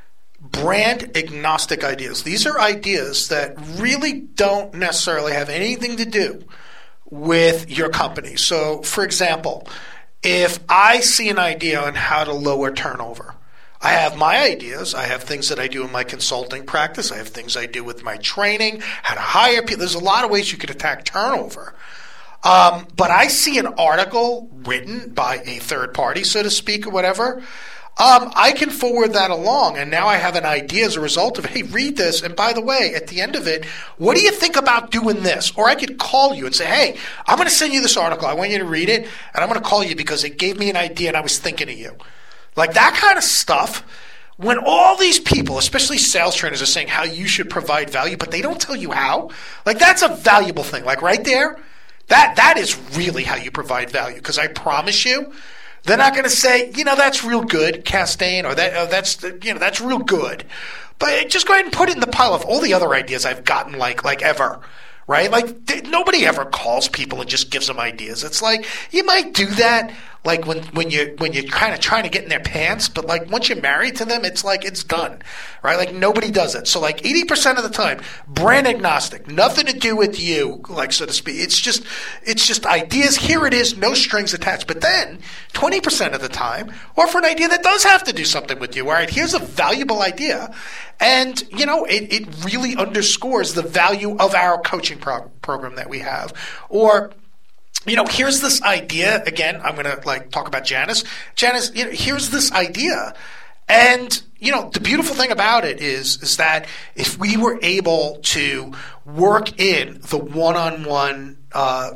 brand agnostic ideas. These are ideas that really don't necessarily have anything to do with your company. So, for example, if I see an idea on how to lower turnover, I have my ideas. I have things that I do in my consulting practice. I have things I do with my training, how to hire people. There's a lot of ways you could attack turnover. Um, but I see an article written by a third party, so to speak, or whatever. Um, I can forward that along, and now I have an idea as a result of, hey, read this, and by the way, at the end of it, what do you think about doing this? Or I could call you and say, hey, I'm going to send you this article. I want you to read it, and I'm going to call you because it gave me an idea and I was thinking of you. Like that kind of stuff, when all these people, especially sales trainers, are saying how you should provide value, but they don't tell you how, like that's a valuable thing. Like right there, that that is really how you provide value, because I promise you, they're not going to say, you know, that's real good, Castaigne, or that oh, that's you know that's real good. But just go ahead and put it in the pile of all the other ideas I've gotten, like like ever, right? Like th- nobody ever calls people and just gives them ideas. It's like you might do that, like when when you when you're kind of trying to get in their pants, but like once you're married to them, it's like it's done, right? Like nobody does it. So like eighty percent of the time, brand agnostic, nothing to do with you, like so to speak. It's just it's just ideas. Here it is, no strings attached. But then twenty percent of the time, or for an idea that does have to do something with you, all right? Here's a valuable idea, and you know it it really underscores the value of our coaching pro- program that we have, or. You know, here's this idea. Again, I'm going to like talk about Janice. Janice, you know, here's this idea. And, you know, the beautiful thing about it is, is that if we were able to work in the one-on-one uh,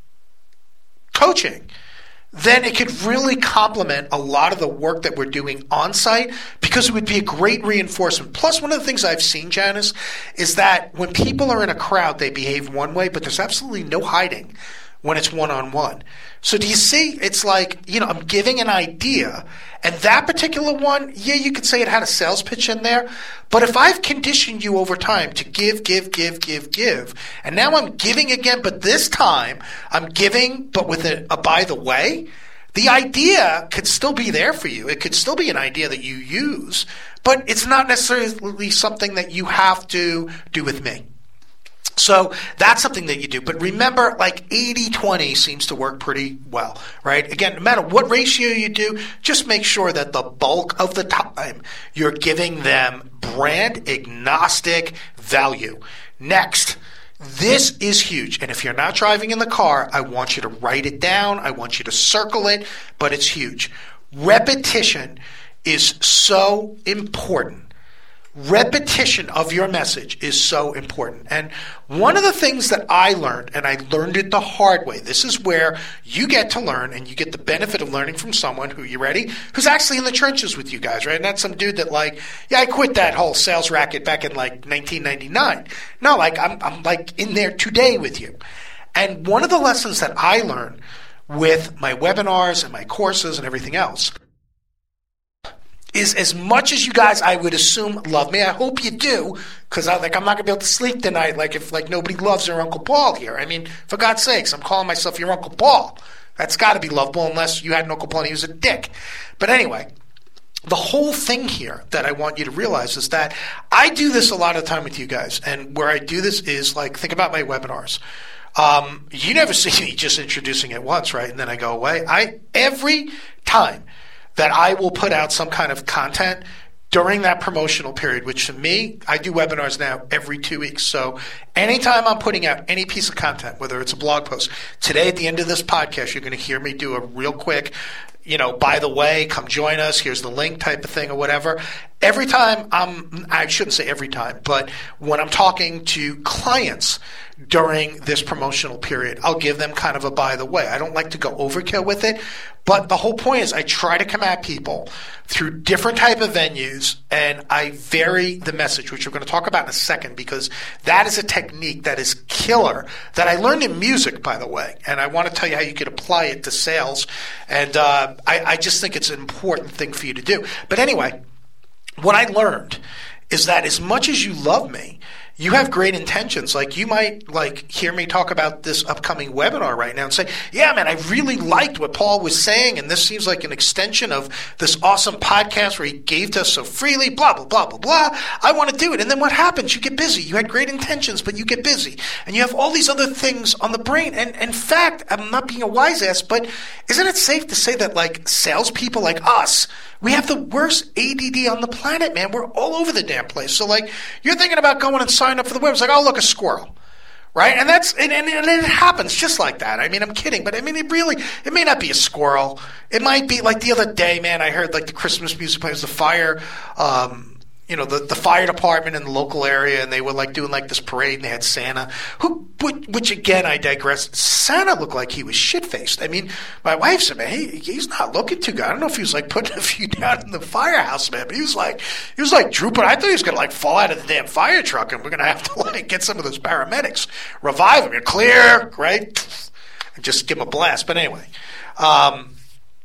coaching, then it could really complement a lot of the work that we're doing on site, because it would be a great reinforcement. Plus, one of the things I've seen, Janice, is that when people are in a crowd, they behave one way, but there's absolutely no hiding when it's one-on-one. So do you see? It's like, you know, I'm giving an idea, and that particular one, yeah, you could say it had a sales pitch in there, but if I've conditioned you over time to give, give, give, give, give, and now I'm giving again, but this time I'm giving, but with a, a by the way, the idea could still be there for you. It could still be an idea that you use, but it's not necessarily something that you have to do with me. So that's something that you do. But remember, like eighty twenty seems to work pretty well, right? Again, no matter what ratio you do, just make sure that the bulk of the time you're giving them brand agnostic value. Next, this is huge. And if you're not driving in the car, I want you to write it down. I want you to circle it, but it's huge. Repetition is so important. Repetition of your message is so important. And one of the things that I learned, and I learned it the hard way, this is where you get to learn and you get the benefit of learning from someone who, you ready, who's actually in the trenches with you guys, right? Not some dude that like, yeah, I quit that whole sales racket back in like nineteen ninety-nine. No, like I'm, I'm like in there today with you. And one of the lessons that I learned with my webinars and my courses and everything else is, as much as you guys, I would assume, love me, I hope you do, because I like I'm not gonna be able to sleep tonight. Like if like nobody loves their Uncle Paul here. I mean, for God's sakes, I'm calling myself your Uncle Paul. That's got to be lovable, unless you had an Uncle Paul and he was a dick. But anyway, the whole thing here that I want you to realize is that I do this a lot of the time with you guys, and where I do this is like, think about my webinars. Um, you never see me just introducing it once, right, and then I go away. I every time that I will put out some kind of content during that promotional period, which to me, I do webinars now every two weeks. So anytime I'm putting out any piece of content, whether it's a blog post, today at the end of this podcast, you're going to hear me do a real quick, you know, by the way, come join us, here's the link type of thing or whatever. Every time I'm, I shouldn't say every time, but when I'm talking to clients during this promotional period, I'll give them kind of a by the way. I don't like to go overkill with it, but the whole point is I try to come at people through different type of venues, and I vary the message, which we're going to talk about in a second, because that is a technique that is killer that I learned in music, by the way, and I want to tell you how you could apply it to sales, and uh, I, I just think it's an important thing for you to do. But anyway, what I learned is that as much as you love me, you have great intentions. Like you might like hear me talk about this upcoming webinar right now and say, yeah, man, I really liked what Paul was saying, and this seems like an extension of this awesome podcast where he gave to us so freely, blah, blah, blah, blah, blah. I want to do it. And then what happens? You get busy. You had great intentions, but you get busy. And you have all these other things on the brain. And in fact, I'm not being a wise ass, but isn't it safe to say that like salespeople like us, we have the worst A D D on the planet, man. We're all over the damn place. So like you're thinking about going and signing up for the web. It's like, oh, look, a squirrel. Right? And that's and, and, and it happens just like that. I mean, I'm kidding, but I mean, it really, it may not be a squirrel. It might be like the other day, man, I heard like the Christmas music playing, it was the fire, um, you know, the, the fire department in the local area, and they were like doing like this parade, and they had Santa, who, which, which again, I digress. Santa looked like he was shit-faced. I mean, my wife said, man, he, he's not looking too good. I don't know if he was like putting a few down in the firehouse, man, but he was like, he was like drooping. I thought he was going to like fall out of the damn fire truck, and we're going to have to like get some of those paramedics, revive him, and clear, right? And just give him a blast. But anyway, um,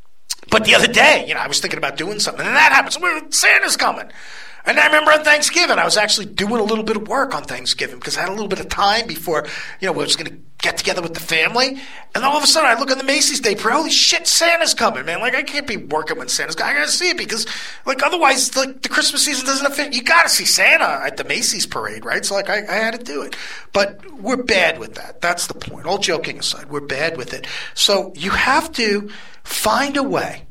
but the other day, you know, I was thinking about doing something, and that happens. Santa's coming. And I remember on Thanksgiving, I was actually doing a little bit of work on Thanksgiving because I had a little bit of time before, you know, we was going to get together with the family. And all of a sudden, I look on the Macy's Day Parade. Holy shit, Santa's coming, man. Like, I can't be working when Santa's coming. I got to see it because, like, otherwise, like, the Christmas season doesn't fit. You got to see Santa at the Macy's Parade, right? So, like, I, I had to do it. But we're bad with that. That's the point. All joking aside, we're bad with it. So you have to find a way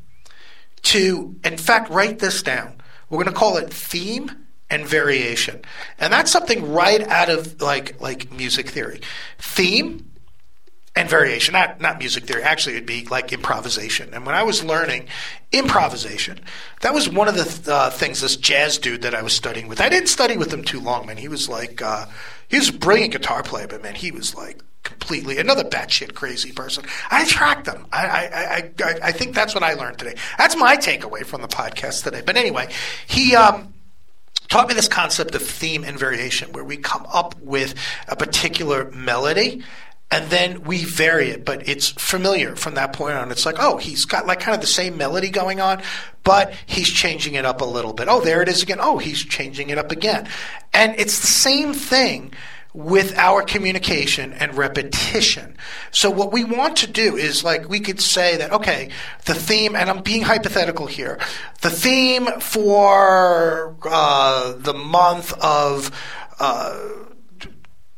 to, in fact, write this down. We're going to call it theme and variation. And that's something right out of like like music theory. Theme and variation, not not music theory. Actually, it'd be like improvisation. And when I was learning improvisation, that was one of the uh, things, this jazz dude that I was studying with. I didn't study with him too long, man. He was like, uh, he was a brilliant guitar player, but man, he was like completely another batshit crazy person. I attract them. I, I, I, I think that's what I learned today. That's my takeaway from the podcast today. But anyway, he um, taught me this concept of theme and variation, where we come up with a particular melody and then we vary it, but it's familiar from that point on. It's like, oh, he's got like kind of the same melody going on, but he's changing it up a little bit. Oh, there it is again. Oh, he's changing it up again. And it's the same thing with our communication and repetition. So what we want to do is, like, we could say that, okay, the theme, and I'm being hypothetical here, the theme for uh, the month of uh,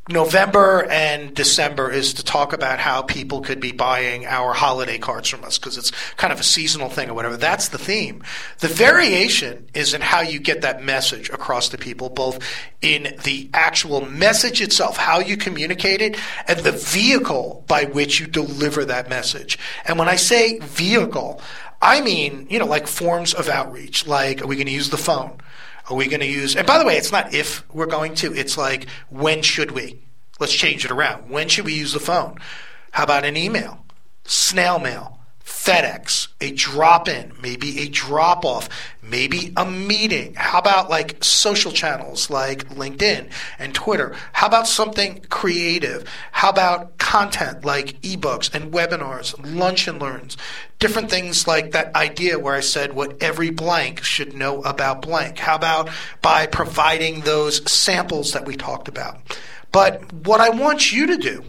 November and December is to talk about how people could be buying our holiday cards from us because it's kind of a seasonal thing or whatever. That's the theme. The variation is in how you get that message across to people, both in the actual message itself, how you communicate it, and the vehicle by which you deliver that message. And when I say vehicle, I mean, you know, like forms of outreach. Like, are we going to use the phone? Are we going to use – and by the way, it's not if we're going to. It's like, when should we? Let's change it around. When should we use the phone? How about an email, snail mail, FedEx, a drop-in, maybe a drop-off, maybe a meeting? How about like social channels like LinkedIn and Twitter? How about something creative? How about content like ebooks and webinars, lunch and learns, different things like that idea where I said what every blank should know about blank? How about by providing those samples that we talked about? But what I want you to do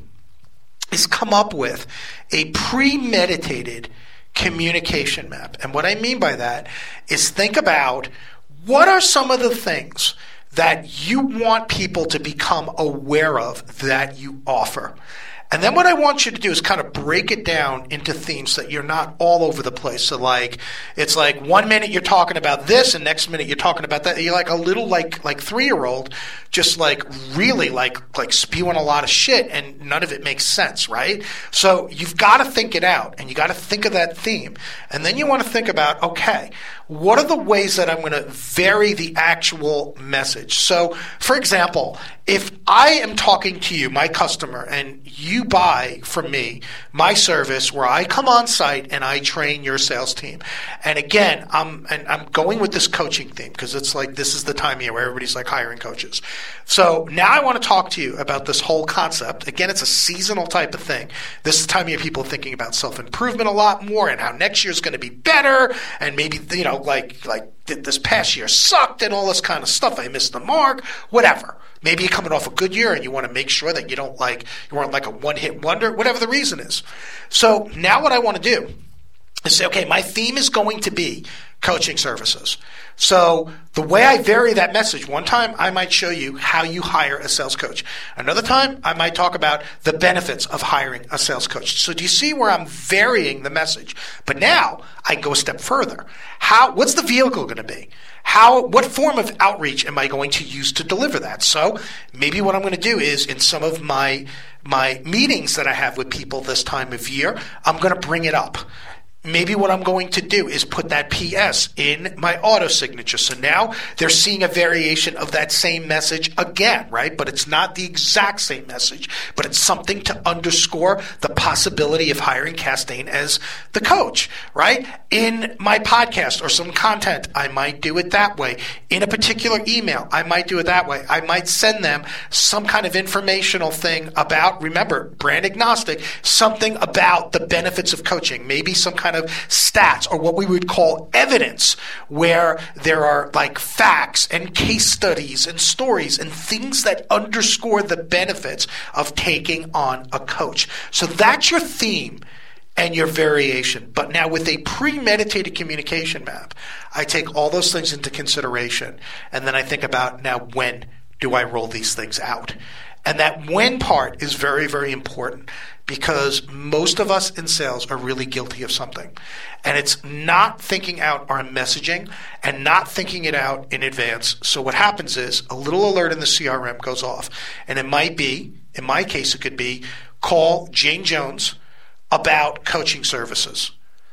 is come up with a premeditated communication map. And what I mean by that is think about what are some of the things that you want people to become aware of that you offer. And then what I want you to do is kind of break it down into themes that you're not all over the place. So like, it's like one minute you're talking about this and next minute you're talking about that. You're like a little like like three-year-old just like really like like spewing a lot of shit and none of it makes sense, right? So you've got to think it out and you got to think of that theme. And then you want to think about, okay, what are the ways that I'm going to vary the actual message? So, for example, if I am talking to you, my customer, and you buy from me my service where I come on site and I train your sales team, and again, I'm and I'm going with this coaching theme because it's like this is the time of year where everybody's like hiring coaches. So now I want to talk to you about this whole concept. Again, it's a seasonal type of thing. This is the time of year people are thinking about self-improvement a lot more and how next year is going to be better, and maybe, you know, like like this past year sucked and all this kind of stuff. I missed the mark, whatever. Maybe you're coming off a good year and you want to make sure that you don't like you weren't like a one-hit wonder, whatever the reason is. So now what I want to do is say, okay, my theme is going to be coaching services. So the way I vary that message, one time I might show you how you hire a sales coach. Another time I might talk about the benefits of hiring a sales coach. So do you see where I'm varying the message? But now I go a step further. How? What's the vehicle going to be? How? What form of outreach am I going to use to deliver that? So maybe what I'm going to do is in some of my my meetings that I have with people this time of year, I'm going to bring it up. Maybe what I'm going to do is put that P S in my auto signature. So now they're seeing a variation of that same message again, right? But it's not the exact same message, but it's something to underscore the possibility of hiring Castaigne as the coach, right? In my podcast or some content, I might do it that way. In a particular email, I might do it that way. I might send them some kind of informational thing about, remember, brand agnostic, something about the benefits of coaching, maybe some kind of stats or what we would call evidence, where there are like facts and case studies and stories and things that underscore the benefits of taking on a coach. So that's your theme and your variation. But now with a premeditated communication map, I take all those things into consideration and then I think about, now when do I roll these things out? And that when part is very, very important because most of us in sales are really guilty of something. And it's not thinking out our messaging and not thinking it out in advance. So what happens is a little alert in the C R M goes off. And it might be, in my case, it could be call Jane Jones about coaching services.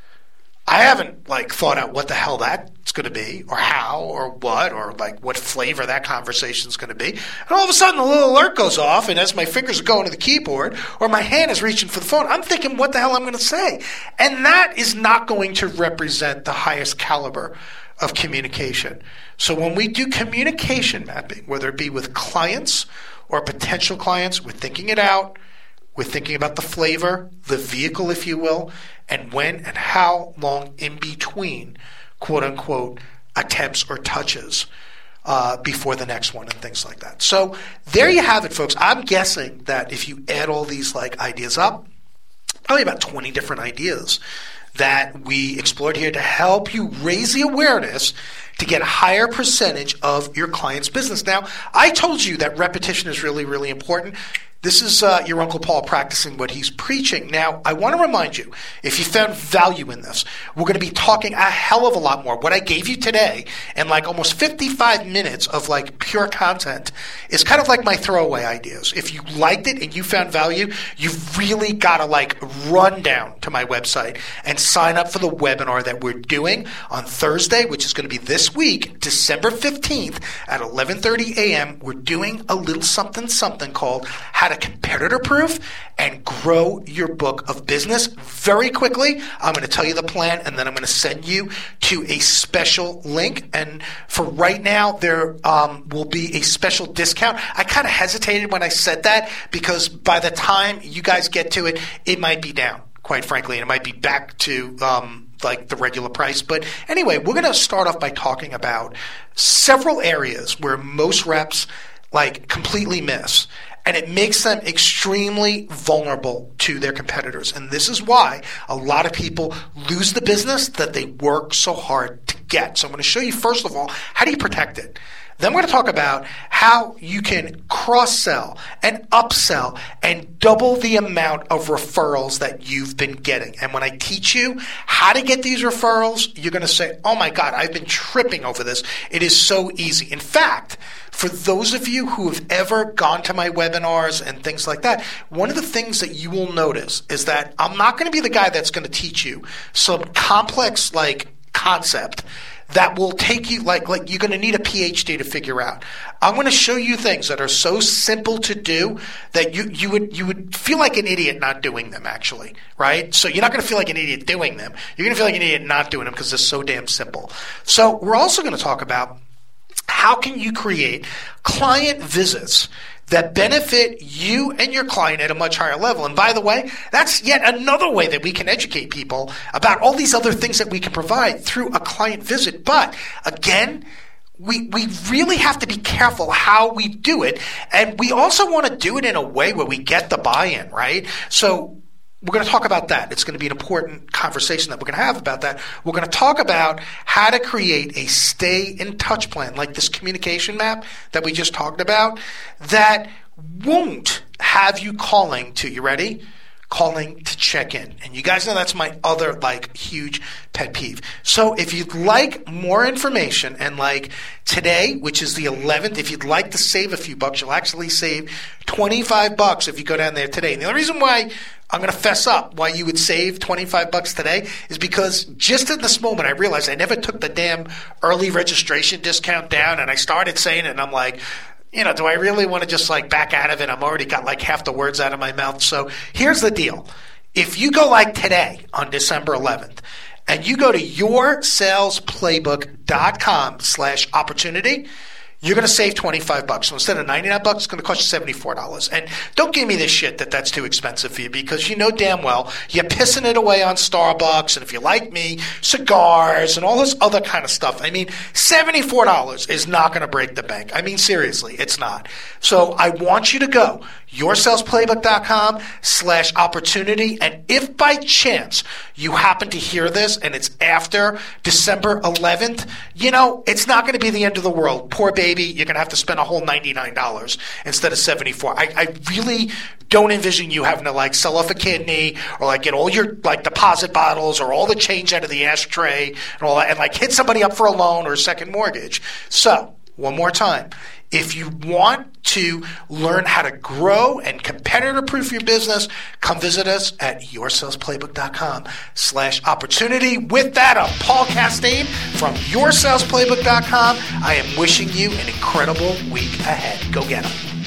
I haven't like thought out what the hell that's going to be or how or what or like what flavor that conversation is going to be. And all of a sudden a little alert goes off and as my fingers are going to the keyboard or my hand is reaching for the phone, I'm thinking what the hell I'm going to say. And that is not going to represent the highest caliber of communication. So when we do communication mapping, whether it be with clients or potential clients, we're thinking it out. We're thinking about the flavor, the vehicle, if you will, and when and how long in between, quote unquote, attempts or touches uh, before the next one and things like that. So there you have it, folks. I'm guessing that if you add all these like ideas up, probably about twenty different ideas that we explored here to help you raise the awareness, to get a higher percentage of your client's business. Now, I told you that repetition is really, really important. This is uh, your Uncle Paul practicing what he's preaching. Now, I want to remind you, if you found value in this, we're going to be talking a hell of a lot more. What I gave you today in like almost fifty-five minutes of like pure content is kind of like my throwaway ideas. If you liked it and you found value, you've really got to like run down to my website and sign up for the webinar that we're doing on Thursday, which is going to be this week, December fifteenth at eleven thirty a.m. We're doing a little something something called How to Competitor Proof and Grow Your Book of Business. Very quickly, I'm going to tell you the plan, and then I'm going to send you to a special link. And for right now, there um, will be a special discount. I kind of hesitated when I said that because by the time you guys get to it, it might be down, quite frankly, and it might be back to um, like the regular price. But anyway, we're going to start off by talking about several areas where most reps like completely miss. And it makes them extremely vulnerable to their competitors. And this is why a lot of people lose the business that they work so hard to get. So I'm going to show you, first of all, how do you protect it? Then we're going to talk about how you can cross-sell and upsell and double the amount of referrals that you've been getting. And when I teach you how to get these referrals, you're going to say, oh my God, I've been tripping over this. It is so easy. In fact, for those of you who have ever gone to my webinars and things like that, one of the things that you will notice is that I'm not going to be the guy that's going to teach you some complex like concept that will take you like like you're going to need a P H D to figure out. I'm going to show you things that are so simple to do that you you would you would feel like an idiot not doing them, actually, right? So you're not going to feel like an idiot doing them. You're going to feel like an idiot not doing them because they're so damn simple. So we're also going to talk about how can you create client visits that benefit you and your client at a much higher level. And by the way, that's yet another way that we can educate people about all these other things that we can provide through a client visit. But again, we we really have to be careful how we do it. And we also want to do it in a way where we get the buy-in, right? So we're going to talk about that. It's going to be an important conversation that we're going to have about that. We're going to talk about how to create a stay in touch plan, like this communication map that we just talked about, that won't have you calling to, you ready? Calling to check in. And you guys know that's my other like huge pet peeve. So if you'd like more information and like today, which is the eleventh, if you'd like to save a few bucks, you'll actually save twenty-five bucks if you go down there today. And the only reason why I'm going to fess up why you would save twenty-five bucks today is because just in this moment I realized I never took the damn early registration discount down, and I started saying it and I'm like, you know, do I really want to just like back out of it? I'm already got like half the words out of my mouth. So here's the deal. If you go like today on December eleventh and you go to yoursalesplaybook.com slash opportunity, you're going to save twenty-five bucks. So instead of ninety-nine bucks, it's going to cost you seventy-four dollars. And don't give me this shit that that's too expensive for you, because you know damn well you're pissing it away on Starbucks, and if you like me, cigars and all this other kind of stuff. I mean, seventy-four dollars is not going to break the bank. I mean, seriously, it's not. So I want you to go yoursalesplaybook.com slash opportunity. And if by chance you happen to hear this and it's after December eleventh, you know, it's not going to be the end of the world. Poor baby. You're going to have to spend a whole ninety-nine dollars instead of seventy-four dollars. I, I really don't envision you having to like sell off a kidney or like get all your like deposit bottles or all the change out of the ashtray and all that and like hit somebody up for a loan or a second mortgage. So one more time. If you want to learn how to grow and competitor-proof your business, come visit us at yoursalesplaybook.com slash opportunity. With that, I'm Paul Castaigne from yoursalesplaybook dot com. I am wishing you an incredible week ahead. Go get them.